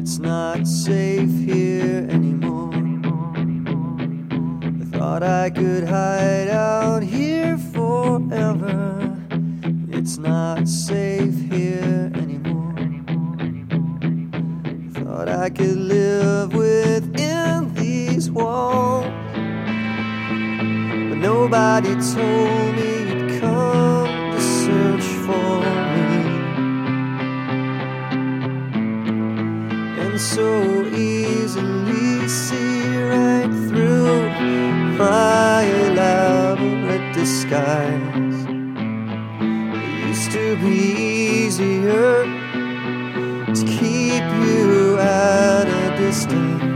It's not safe here anymore. I thought I could hide out here forever. It's not safe here anymore. I thought I could live within these walls, but nobody told me you'd come to search for me. And so easily see right through my elaborate disguise. It used to be easier to keep you at a distance.